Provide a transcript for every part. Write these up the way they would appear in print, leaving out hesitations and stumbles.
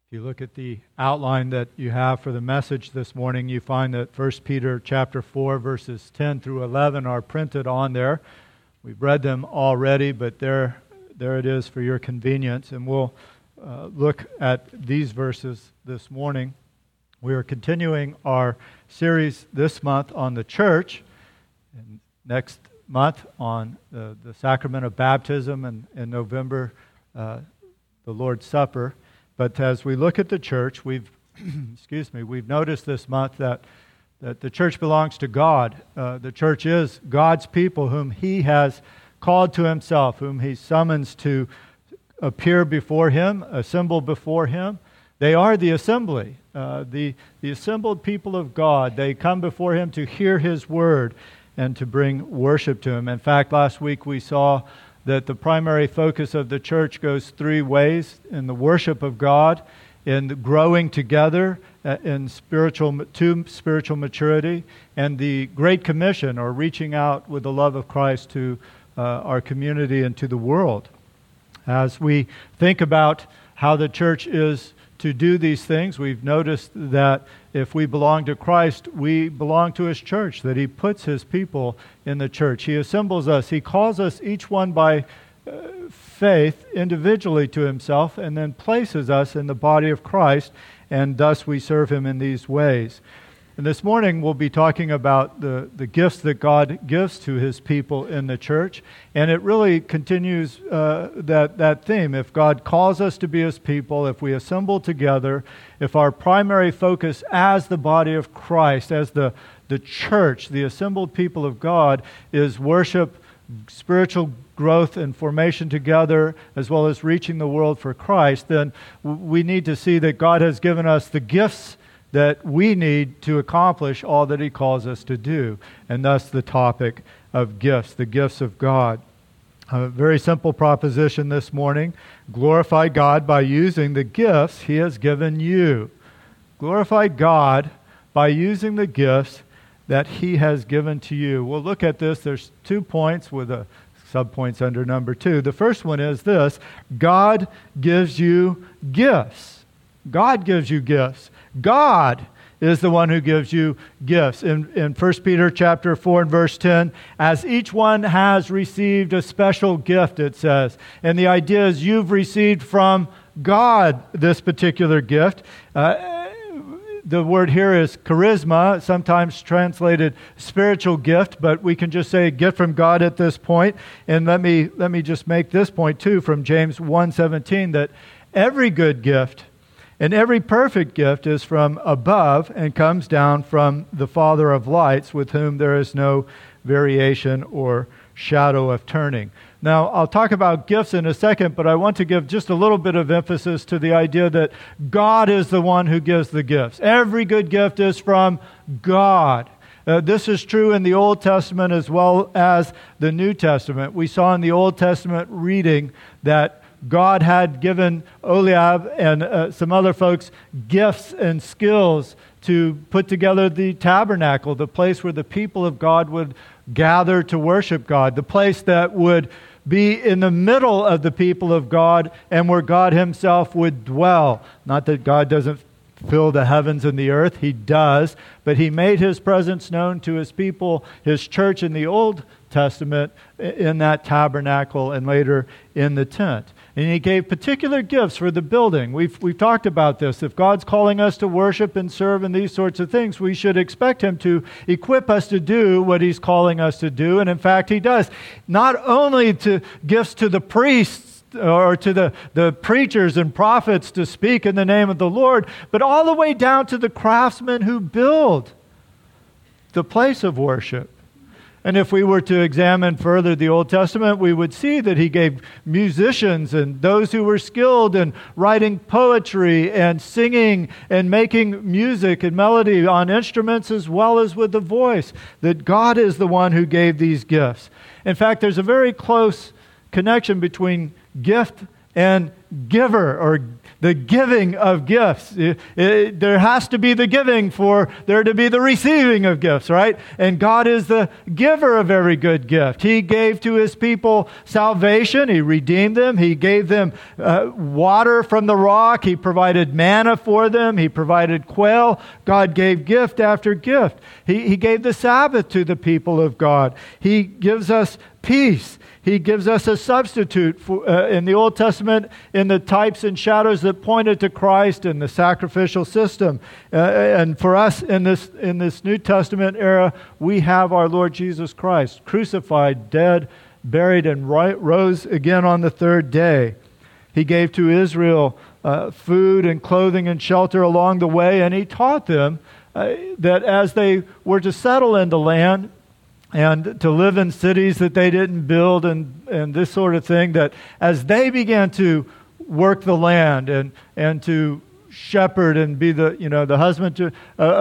If you look at the outline that you have for the message this morning, you find that 1 Peter chapter 4, verses 10 through 11 are printed on there. We've read them already, but there it is for your convenience. And we'll look at these verses this morning. We are continuing our series this month on the church, and next month on the sacrament of baptism, and in November, the Lord's Supper. But as we look at the church, we've noticed this month that the church belongs to God. The church is God's people whom He has called to Himself, whom He summons to appear before Him, assemble before Him. They are the assembly, the assembled people of God. They come before Him to hear His word and to bring worship to Him. In fact, last week we saw that the primary focus of the church goes three ways: in the worship of God, in the growing together in spiritual maturity, and the Great Commission, or reaching out with the love of Christ to our community and to the world. As we think about how the church is to do these things, we've noticed that if we belong to Christ, we belong to His church, that He puts His people in the church. He assembles us. He calls us each one by faith individually to Himself, and then places us in the body of Christ, and thus we serve Him in these ways. And this morning we'll be talking about the gifts that God gives to His people in the church, and it really continues that theme. If God calls us to be His people, if we assemble together, if our primary focus as the body of Christ, as the church, the assembled people of God, is worship, spiritual growth and formation together, as well as reaching the world for Christ, then we need to see that God has given us the gifts that we need to accomplish all that He calls us to do. And thus the topic of gifts, the gifts of God. A very simple proposition this morning: glorify God by using the gifts He has given you. Glorify God by using the gifts that He has given to you. We'll look at this. There's 2 points with a subpoints under number 2. The first one is this: God gives you gifts. God gives you gifts. God is the one who gives you gifts. In 1 Peter chapter 4 and verse 10, as each one has received a special gift, it says. And the idea is you've received from God this particular gift. The word here is charisma, sometimes translated spiritual gift, but we can just say gift from God at this point. And let me just make this point too from James 1:17, that every good gift and every perfect gift is from above and comes down from the Father of lights, with whom there is no variation or shadow of turning. Now, I'll talk about gifts in a second, but I want to give just a little bit of emphasis to the idea that God is the one who gives the gifts. Every good gift is from God. This is true in the Old Testament as well as the New Testament. We saw in the Old Testament reading that God had given Oliab and some other folks gifts and skills to put together the tabernacle, the place where the people of God would gather to worship God, the place that would be in the middle of the people of God and where God Himself would dwell. Not that God doesn't fill the heavens and the earth, He does, but He made His presence known to His people, His church in the Old Testament, in that tabernacle and later in the tent. And He gave particular gifts for the building. We've talked about this. If God's calling us to worship and serve and these sorts of things, we should expect Him to equip us to do what He's calling us to do. And in fact, He does. Not only to gifts to the priests or to the preachers and prophets to speak in the name of the Lord, but all the way down to the craftsmen who build the place of worship. And if we were to examine further the Old Testament, we would see that He gave musicians and those who were skilled in writing poetry and singing and making music and melody on instruments as well as with the voice, that God is the one who gave these gifts. In fact, there's a very close connection between gift and giver, or the giving of gifts. There has to be the giving for there to be the receiving of gifts, right? And God is the giver of every good gift. He gave to His people salvation. He redeemed them. He gave them water from the rock. He provided manna for them. He provided quail. God gave gift after gift. He gave the Sabbath to the people of God. He gives us peace. He gives us a substitute for, in the Old Testament, in the types and shadows that pointed to Christ and the sacrificial system. And for us in this New Testament era, we have our Lord Jesus Christ, crucified, dead, buried, and rose again on the third day. He gave to Israel food and clothing and shelter along the way, and He taught them that as they were to settle in the land, and to live in cities that they didn't build and this sort of thing, that as they began to work the land and to shepherd and be the husband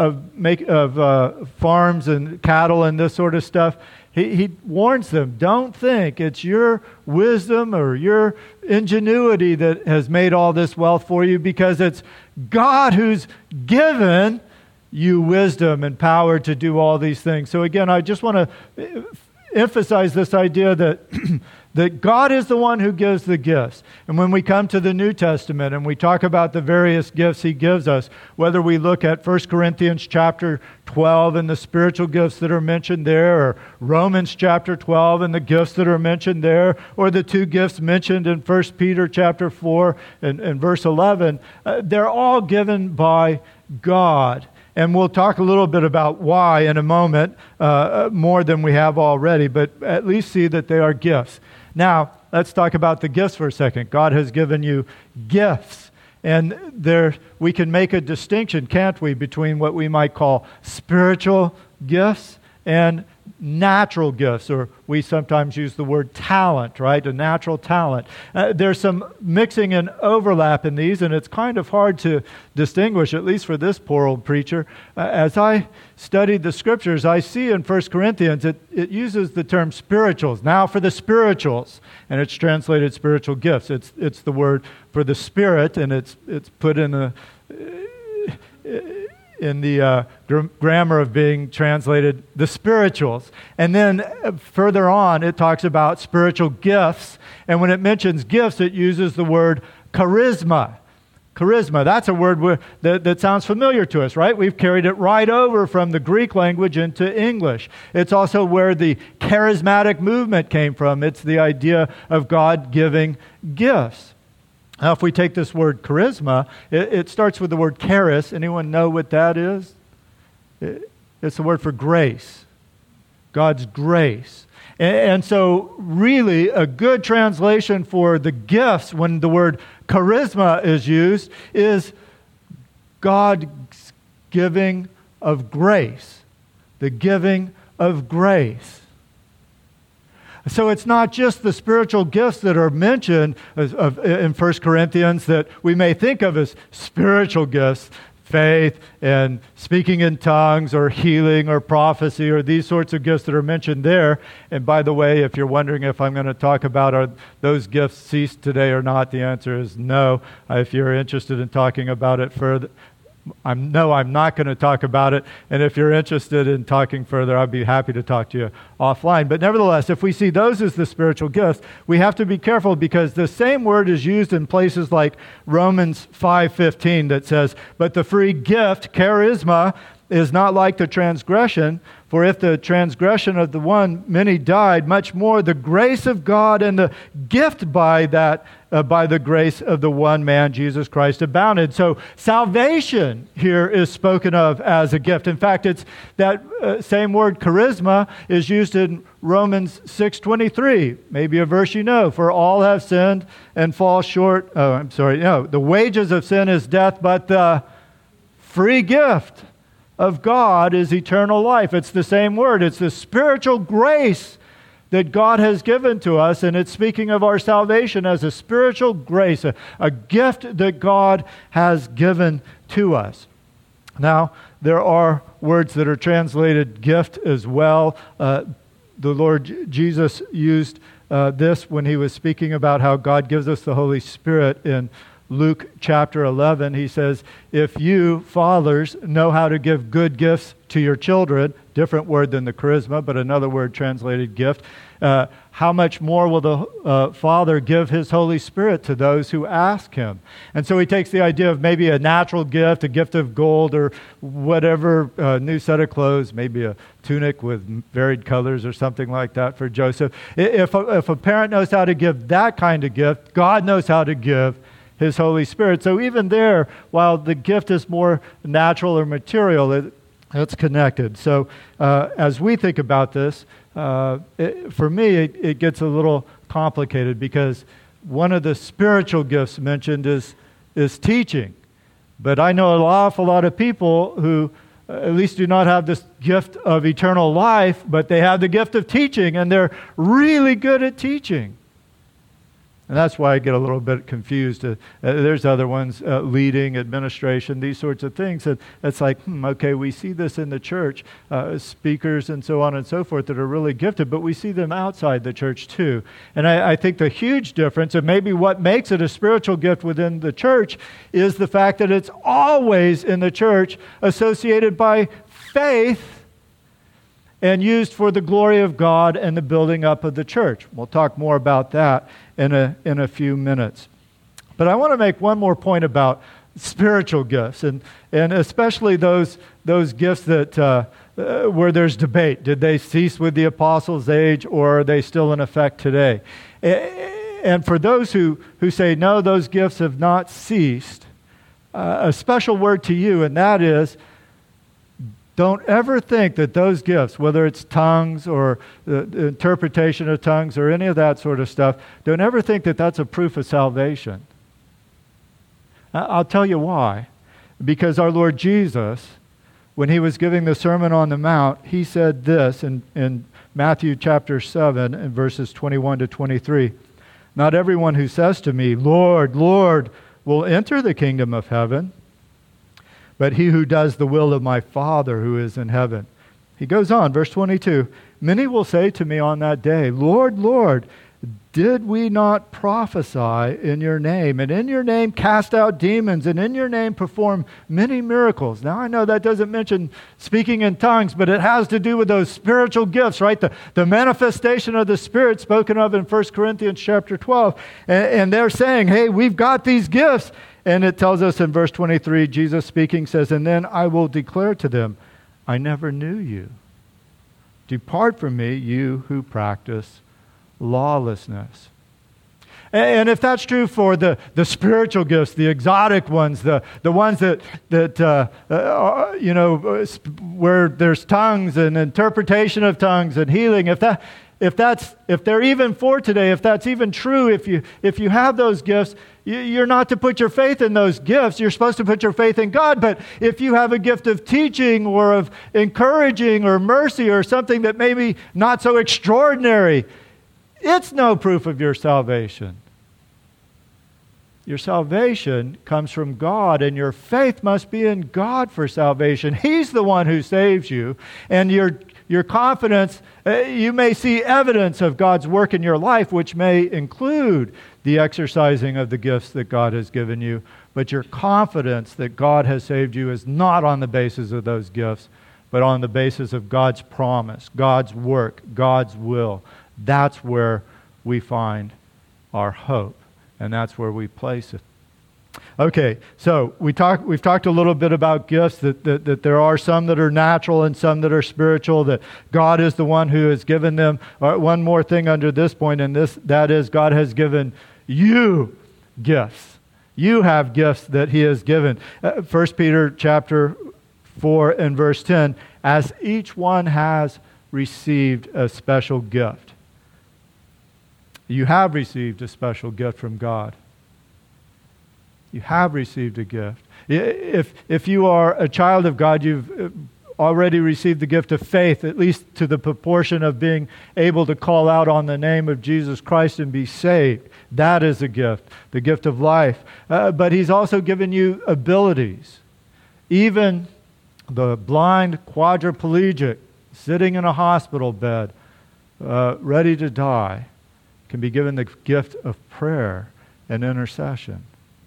of farms and cattle and this sort of stuff, he warns them, don't think it's your wisdom or your ingenuity that has made all this wealth for you, because it's God who's given you wisdom and power to do all these things. So again, I just want to emphasize this idea that that God is the one who gives the gifts. And when we come to the New Testament and we talk about the various gifts He gives us, whether we look at 1 Corinthians chapter 12 and the spiritual gifts that are mentioned there, or Romans chapter 12 and the gifts that are mentioned there, or the two gifts mentioned in 1 Peter chapter 4 and verse 11, they're all given by God. And we'll talk a little bit about why in a moment, more than we have already, but at least see that they are gifts. Now, let's talk about the gifts for a second. God has given you gifts. And there we can make a distinction, can't we, between what we might call spiritual gifts and natural gifts, or we sometimes use the word talent, right? A natural talent. There's some mixing and overlap in these, and it's kind of hard to distinguish, at least for this poor old preacher. As I studied the Scriptures, I see in 1 Corinthians it uses the term spirituals. Now for the spirituals, and it's translated spiritual gifts. It's the word for the Spirit, and it's put in the grammar of being translated the spirituals. And then further on, it talks about spiritual gifts. And when it mentions gifts, it uses the word charisma. Charisma, that's a word that sounds familiar to us, right? We've carried it right over from the Greek language into English. It's also where the charismatic movement came from. It's the idea of God giving gifts. Now, if we take this word charisma, it starts with the word charis. Anyone know what that is? It's the word for grace. God's grace. And so really a good translation for the gifts when the word charisma is used is God's giving of grace. The giving of grace. So it's not just the spiritual gifts that are mentioned in 1 Corinthians that we may think of as spiritual gifts, faith and speaking in tongues or healing or prophecy or these sorts of gifts that are mentioned there. And by the way, if you're wondering if I'm going to talk about are those gifts ceased today or not, the answer is no. If you're interested in talking about it further, I'm not going to talk about it. And if you're interested in talking further, I'd be happy to talk to you offline. But nevertheless, if we see those as the spiritual gifts, we have to be careful because the same word is used in places like Romans 5:15 that says, "But the free gift, charisma, is not like the transgression. For if the transgression of the one many died, much more the grace of God and the gift by the grace of the one man, Jesus Christ, abounded." So salvation here is spoken of as a gift. In fact, it's that same word charisma is used in Romans 6:23, maybe a verse you know. "For all have sinned and fall short." The wages of sin is death, but the free gift of God is eternal life. It's the same word. It's the spiritual grace that God has given to us, and it's speaking of our salvation as a spiritual grace, a gift that God has given to us. Now, there are words that are translated gift as well. The Lord Jesus used this when he was speaking about how God gives us the Holy Spirit in Luke chapter 11. He says, if you, fathers, know how to give good gifts to your children, different word than the charisma, but another word translated gift, how much more will the Father give His Holy Spirit to those who ask Him? And so he takes the idea of maybe a natural gift, a gift of gold or whatever, new set of clothes, maybe a tunic with varied colors or something like that for Joseph. If a parent knows how to give that kind of gift, God knows how to give His Holy Spirit. So even there, while the gift is more natural or material, it's connected. So as we think about this, for me, it gets a little complicated because one of the spiritual gifts mentioned is teaching. But I know an awful lot of people who at least do not have this gift of eternal life, but they have the gift of teaching, and they're really good at teaching. And that's why I get a little bit confused. There's other ones, leading, administration, these sorts of things. And it's like, okay, we see this in the church, speakers and so on and so forth that are really gifted, but we see them outside the church too. And I think the huge difference, and maybe what makes it a spiritual gift within the church, is the fact that it's always in the church associated by faith and used for the glory of God and the building up of the church. We'll talk more about that in a few minutes. But I want to make one more point about spiritual gifts, and especially those gifts that where there's debate. Did they cease with the apostles' age, or are they still in effect today? And for those who say, no, those gifts have not ceased, a special word to you, and that is, don't ever think that those gifts, whether it's tongues or the interpretation of tongues or any of that sort of stuff, don't ever think that that's a proof of salvation. I'll tell you why. Because our Lord Jesus, when He was giving the Sermon on the Mount, He said this in Matthew chapter 7 and verses 21 to 23. Not everyone who says to me, Lord, Lord, will enter the kingdom of heaven, but he who does the will of my Father who is in heaven. He goes on, verse 22, many will say to me on that day, Lord, Lord, did we not prophesy in your name, and in your name cast out demons, and in your name perform many miracles? Now I know that doesn't mention speaking in tongues, but it has to do with those spiritual gifts, right? The manifestation of the Spirit spoken of in 1 Corinthians chapter 12. And they're saying, hey, we've got these gifts. And it tells us in verse 23, Jesus speaking says, and then I will declare to them, I never knew you. Depart from me, you who practice lawlessness. And if that's true for the spiritual gifts, the exotic ones, the ones that where there's tongues and interpretation of tongues and healing, if they're even for today, if that's even true, if you have those gifts, you're not to put your faith in those gifts. You're supposed to put your faith in God. But if you have a gift of teaching or of encouraging or mercy or something that may be not so extraordinary, it's no proof of your salvation. Your salvation comes from God, and your faith must be in God for salvation. He's the one who saves you, and your confidence, you may see evidence of God's work in your life, which may include the exercising of the gifts that God has given you, but your confidence that God has saved you is not on the basis of those gifts, but on the basis of God's promise, God's work, God's will. That's where we find our hope, and that's where we place it. Okay, so we've talked a little bit about gifts, that there are some that are natural and some that are spiritual, that God is the one who has given them. One more thing under this point, and that is God has given you gifts. You have gifts that He has given. 1 Peter chapter 4 and verse 10, as each one has received a special gift. You have received a special gift from God. You have received a gift. If you are a child of God, you've already received the gift of faith, at least to the proportion of being able to call out on the name of Jesus Christ and be saved. That is a gift, the gift of life. But He's also given you abilities. Even the blind quadriplegic sitting in a hospital bed, ready to die, can be given the gift of prayer and intercession.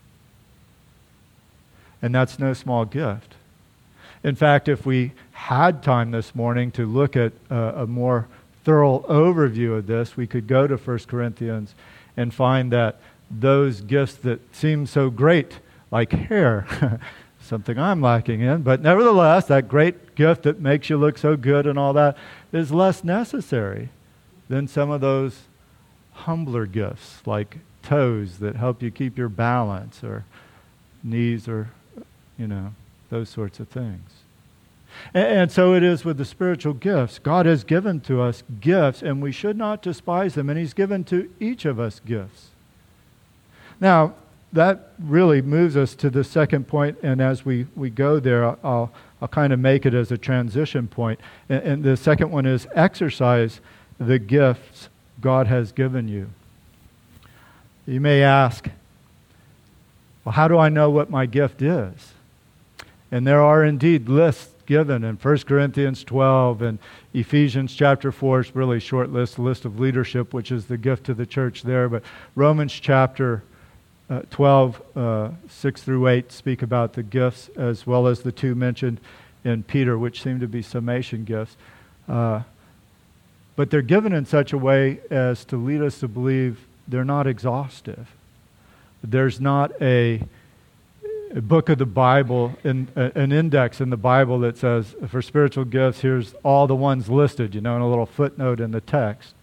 And that's no small gift. In fact, if we had time this morning to look at a more thorough overview of this, we could go to 1 Corinthians and find that those gifts that seem so great, like hair, something I'm lacking in, but nevertheless, that great gift that makes you look so good and all that is less necessary than some of those humbler gifts, like toes that help you keep your balance, or knees, or, those sorts of things. And so it is with the spiritual gifts. God has given to us gifts, and we should not despise them, and He's given to each of us gifts. Now, that really moves us to the second point, and as we go there, I'll kind of make it as a transition point. And the second one is exercise the gifts God has given you. You may ask, well, how do I know what my gift is? And there are indeed lists given in 1 Corinthians 12 and Ephesians chapter 4. It's really a short list, a list of leadership, which is the gift to the church there. But Romans chapter 12, 6 through 8 speak about the gifts, as well as the two mentioned in Peter, which seem to be summation gifts. But they're given in such a way as to lead us to believe they're not exhaustive. There's not a book of the Bible, an index in the Bible that says, for spiritual gifts, here's all the ones listed, in a little footnote in the text.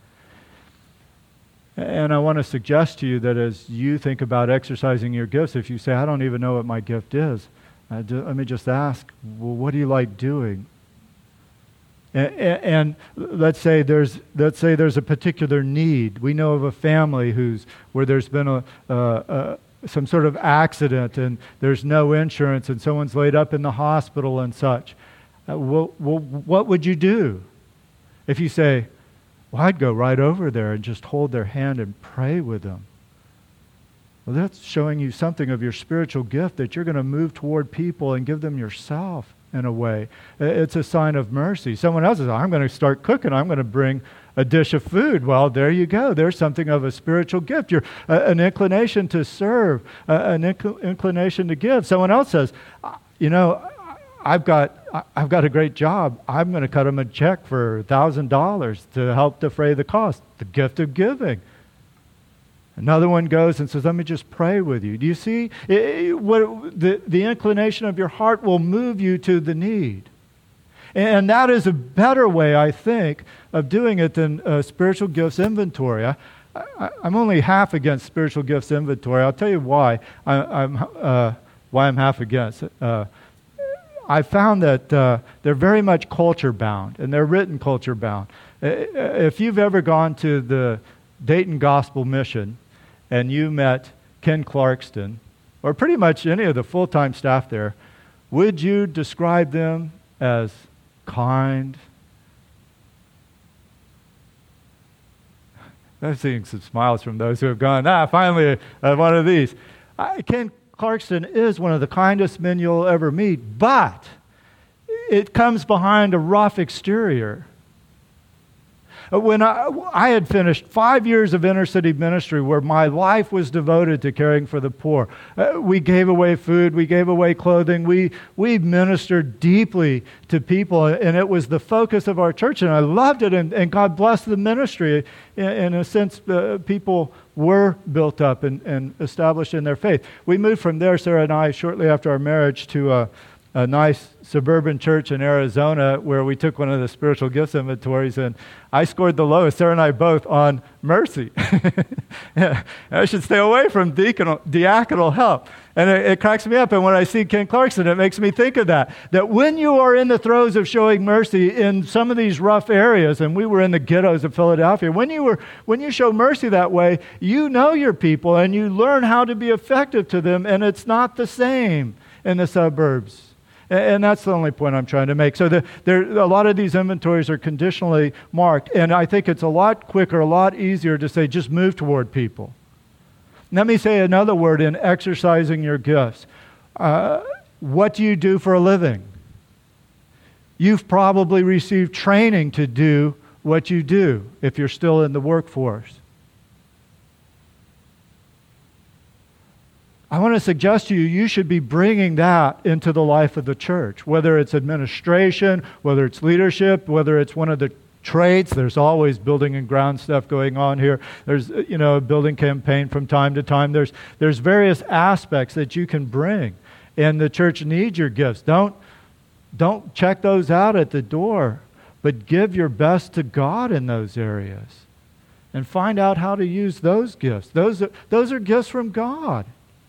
And I want to suggest to you that as you think about exercising your gifts, if you say, I don't even know what my gift is, let me just ask, well, what do you like doing? And let's say there's a particular need. We know of a family where there's been some sort of accident and there's no insurance and someone's laid up in the hospital and such. What would you do? If you say, well, I'd go right over there and just hold their hand and pray with them. Well, that's showing you something of your spiritual gift, that you're going to move toward people and give them yourself in a way. It's a sign of mercy. Someone else says, I'm going to start cooking. I'm going to bring a dish of food. Well, there you go. There's something of a spiritual gift. You're an inclination to serve, an inclination to give. Someone else says, I've got a great job. I'm going to cut them a check for $1,000 to help defray the cost. The gift of giving. Another one goes and says, let me just pray with you. Do you see? The inclination of your heart will move you to the need. And that is a better way, I think, of doing it than spiritual gifts inventory. I'm only half against spiritual gifts inventory. I'll tell you why I'm half against it. I found that they're very much culture bound, and they're written culture bound. If you've ever gone to the Dayton Gospel Mission and you met Ken Clarkston, or pretty much any of the full-time staff there, would you describe them as kind? I'm seeing some smiles from those who have gone, finally, one of these. Ken Clarkston is one of the kindest men you'll ever meet, but it comes behind a rough exterior. When I had finished 5 years of inner city ministry where my life was devoted to caring for the poor. We gave away food, we gave away clothing, we ministered deeply to people, and it was the focus of our church, and I loved it, and God blessed the ministry. In a sense, people were built up and established in their faith. We moved from there, Sarah and I, shortly after our marriage, to a nice suburban church in Arizona where we took one of the spiritual gifts inventories, and I scored the lowest, Sarah and I both, on mercy. I should stay away from diaconal help. And it cracks me up, and when I see Ken Clarkston, it makes me think of that when you are in the throes of showing mercy in some of these rough areas, and we were in the ghettos of Philadelphia, when you show mercy that way, you know your people, and you learn how to be effective to them, and it's not the same in the suburbs. And that's the only point I'm trying to make. So a lot of these inventories are conditionally marked, and I think it's a lot quicker, a lot easier to say, just move toward people. Let me say another word in exercising your gifts. What do you do for a living? You've probably received training to do what you do if you're still in the workforce. I want to suggest to you, you should be bringing that into the life of the church, whether it's administration, whether it's leadership, whether it's one of the trades. There's always building and ground stuff going on here. There's, a building campaign from time to time. There's various aspects that you can bring, and the church needs your gifts. Don't check those out at the door, but give your best to God in those areas, and find out how to use those gifts. Those are gifts from God.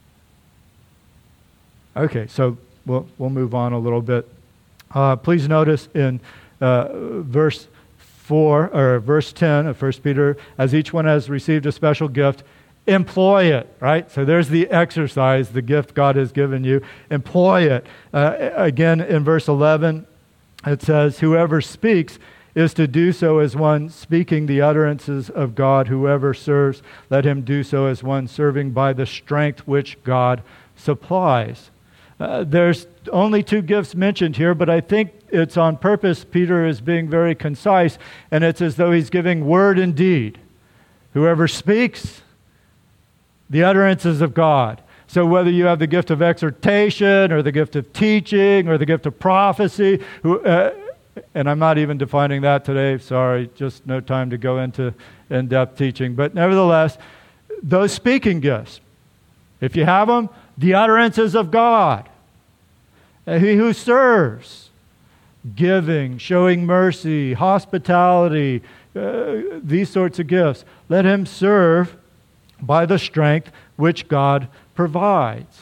Okay, so we'll move on a little bit. Please notice in verse 4 or verse 10 of 1 Peter, as each one has received a special gift, employ it, right? So there's the exercise, the gift God has given you. Employ it. Again, in verse 11, it says, whoever speaks is to do so as one speaking the utterances of God. Whoever serves, let him do so as one serving by the strength which God supplies. There's only 2 gifts mentioned here, but I think it's on purpose. Peter is being very concise, and it's as though he's giving word and deed. Whoever speaks, the utterances of God. So whether you have the gift of exhortation or the gift of teaching or the gift of prophecy, and I'm not even defining that today, sorry, just no time to go into in-depth teaching. But nevertheless, those speaking gifts, if you have them, the utterances of God. He who serves, giving, showing mercy, hospitality, these sorts of gifts. Let him serve by the strength which God provides.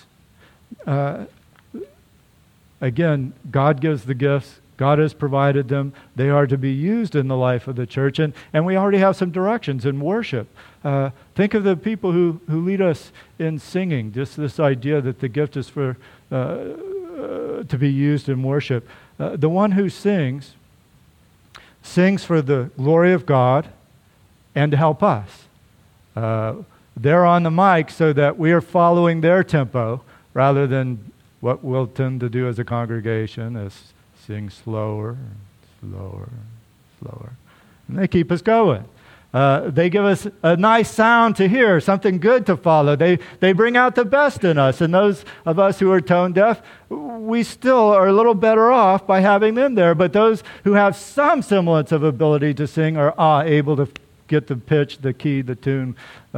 Again, God gives the gifts. God has provided them. They are to be used in the life of the church. And we already have some directions in worship. Think of the people who lead us in singing. Just this idea that the gift is for to be used in worship. The one who sings for the glory of God and to help us. They're on the mic so that we are following their tempo rather than what we'll tend to do as a congregation is sing slower and slower and slower. And they keep us going. They give us a nice sound to hear, something good to follow. They bring out the best in us. And those of us who are tone deaf, we still are a little better off by having them there. But those who have some semblance of ability to sing are able to get the pitch, the key, the tune,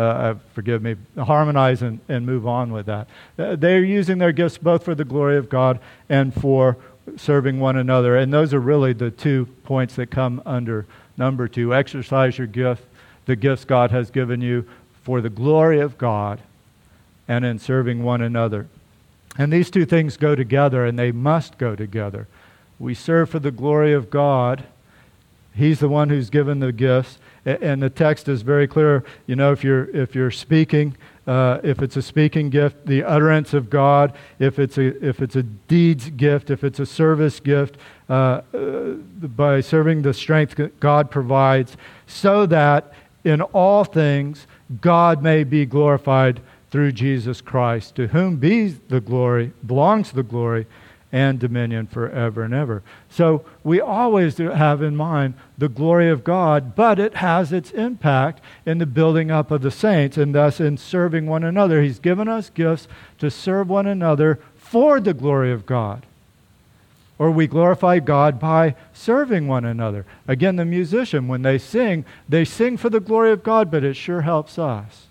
harmonize and move on with that. They're using their gifts both for the glory of God and for serving one another. And those are really the 2 points that come under number 2. Exercise your gift, the gifts God has given you for the glory of God and in serving one another. And these 2 things go together, and they must go together. We serve for the glory of God. He's the one who's given the gifts. And the text is very clear. If you're speaking, if it's a speaking gift, the utterance of God. If it's a deeds gift, if it's a service gift, by serving the strength that God provides, so that in all things God may be glorified through Jesus Christ, to whom belongs the glory and dominion forever and ever. So we always have in mind the glory of God, but it has its impact in the building up of the saints and thus in serving one another. He's given us gifts to serve one another for the glory of God. Or we glorify God by serving one another. Again, the musician, when they sing for the glory of God, but it sure helps us.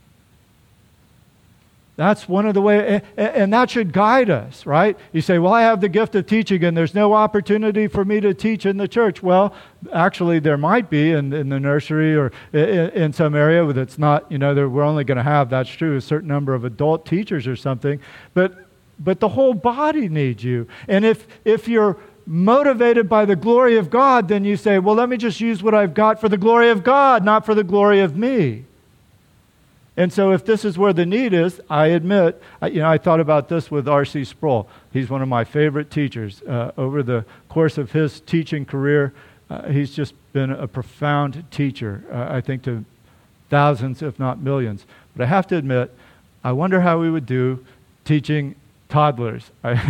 That's one of the ways, and that should guide us, right? You say, well, I have the gift of teaching and there's no opportunity for me to teach in the church. Well, actually there might be in the nursery or in some area that's not, we're only going to have, that's true, a certain number of adult teachers or something. But the whole body needs you. And if you're motivated by the glory of God, then you say, well, let me just use what I've got for the glory of God, not for the glory of me. And so if this is where the need is, I admit, I thought about this with R.C. Sproul. He's one of my favorite teachers. Over the course of his teaching career, he's just been a profound teacher, I think to thousands, if not millions. But I have to admit, I wonder how we would do teaching toddlers.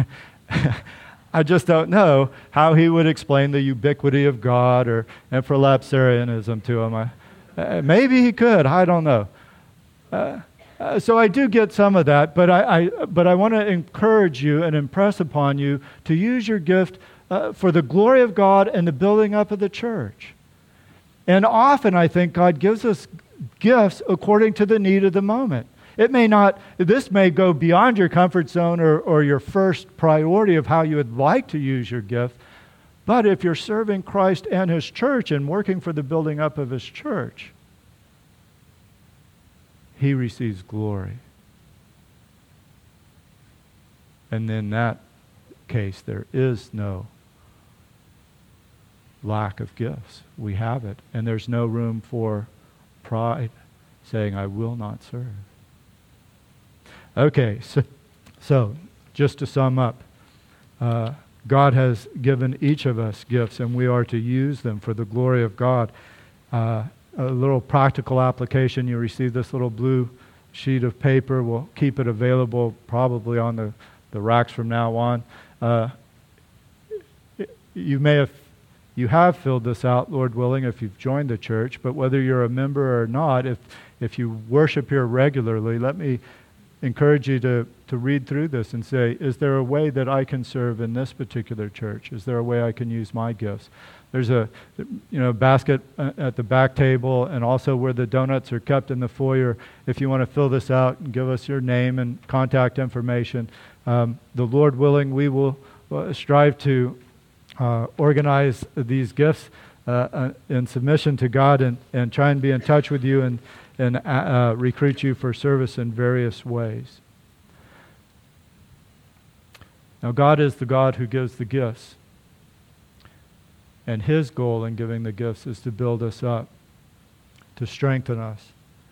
I just don't know how he would explain the ubiquity of God or infralapsarianism to them. Maybe he could, I don't know. So I do get some of that, but I want to encourage you and impress upon you to use your gift for the glory of God and the building up of the church. And often I think God gives us gifts according to the need of the moment. This may go beyond your comfort zone or your first priority of how you would like to use your gift, but if you're serving Christ and His church and working for the building up of His church, He receives glory. And in that case, there is no lack of gifts. We have it. And there's no room for pride saying, I will not serve. Okay, so just to sum up, God has given each of us gifts, and we are to use them for the glory of God. A little practical application, you receive this little blue sheet of paper. We'll keep it available probably on the racks from now on. You have filled this out, Lord willing, if you've joined the church, but whether you're a member or not, if you worship here regularly, let me encourage you to read through this and say, is there a way that I can serve in this particular church? Is there a way I can use my gifts? There's a basket at the back table, and also where the donuts are kept in the foyer. If you want to fill this out and give us your name and contact information, the Lord willing, we will strive to organize these gifts in submission to God and try and be in touch with you and recruit you for service in various ways. Now, God is the God who gives the gifts. And His goal in giving the gifts is to build us up, to strengthen us,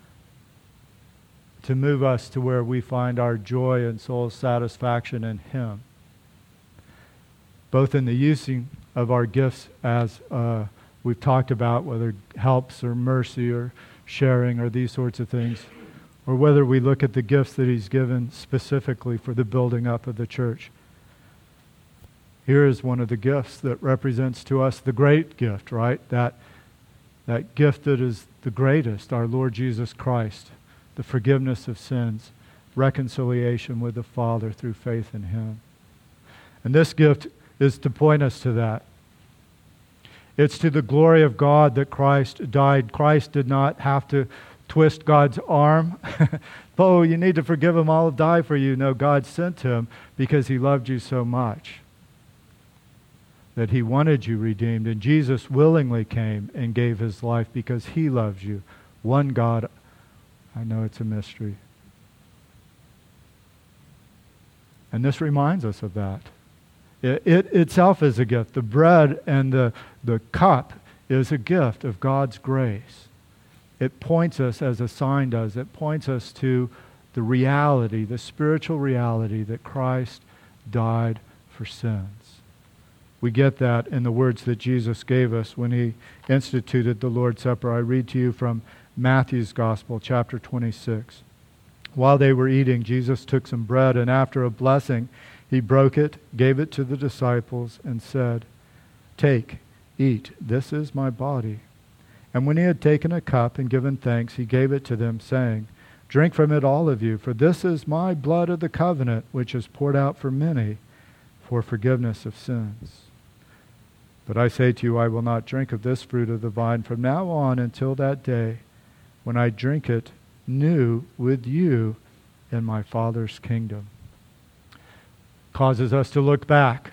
to move us to where we find our joy and soul satisfaction in Him. Both in the using of our gifts as we've talked about, whether helps or mercy or sharing or these sorts of things, or whether we look at the gifts that He's given specifically for the building up of the church. Here is one of the gifts that represents to us the great gift, right? That gift that is the greatest, our Lord Jesus Christ, the forgiveness of sins, reconciliation with the Father through faith in Him. And this gift is to point us to that. It's to the glory of God that Christ died. Christ did not have to twist God's arm. Oh, you need to forgive him, I'll die for you. No, God sent Him because He loved you so much that He wanted you redeemed. And Jesus willingly came and gave His life because He loves you. One God. I know it's a mystery. And this reminds us of that. It itself is a gift. The bread and the cup is a gift of God's grace. It points us, as a sign does, it points us to the reality, the spiritual reality that Christ died for sins. We get that in the words that Jesus gave us when He instituted the Lord's Supper. I read to you from Matthew's Gospel, chapter 26. While they were eating, Jesus took some bread, and after a blessing, He broke it, gave it to the disciples, and said, "Take, eat, this is my body." And when He had taken a cup and given thanks, He gave it to them, saying, "Drink from it, all of you, for this is my blood of the covenant, which is poured out for many for forgiveness of sins. But I say to you, I will not drink of this fruit of the vine from now on until that day when I drink it new with you in my Father's kingdom." Causes us to look back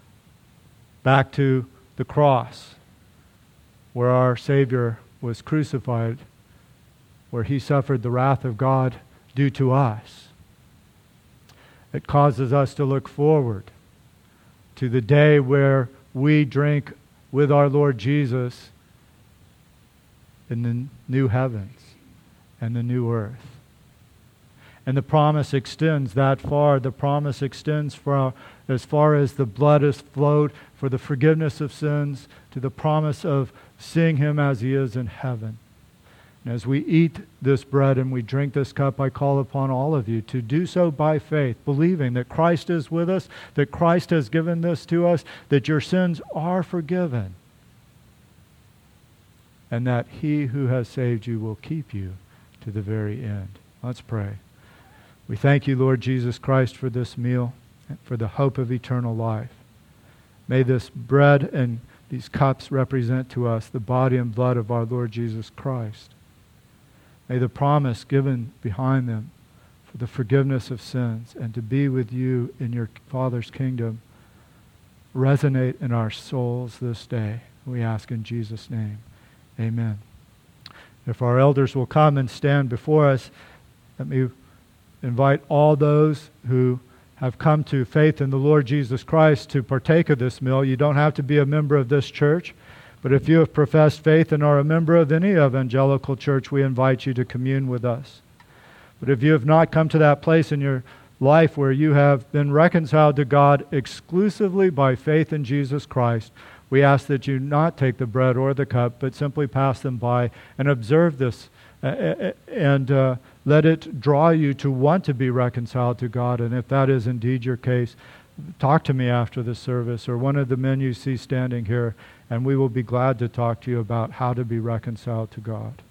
to the cross, where our Savior was crucified, where He suffered the wrath of God due to us. It causes us to look forward to the day where we drink with our Lord Jesus in the new heavens and the new earth. And the promise extends that far. The promise extends for as far as the blood has flowed for the forgiveness of sins, to the promise of seeing Him as He is in heaven. And as we eat this bread and we drink this cup, I call upon all of you to do so by faith, believing that Christ is with us, that Christ has given this to us, that your sins are forgiven, and that He who has saved you will keep you to the very end. Let's pray. We thank you, Lord Jesus Christ, for this meal, for the hope of eternal life. May this bread and these cups represent to us the body and blood of our Lord Jesus Christ. May the promise given behind them for the forgiveness of sins and to be with you in your Father's kingdom resonate in our souls this day. We ask in Jesus' name. Amen. If our elders will come and stand before us, let me invite all those who have come to faith in the Lord Jesus Christ to partake of this meal. You don't have to be a member of this church, but if you have professed faith and are a member of any evangelical church, we invite you to commune with us. But if you have not come to that place in your life where you have been reconciled to God exclusively by faith in Jesus Christ, we ask that you not take the bread or the cup, but simply pass them by and observe this and let it draw you to want to be reconciled to God. And if that is indeed your case, talk to me after the service or one of the men you see standing here, and we will be glad to talk to you about how to be reconciled to God.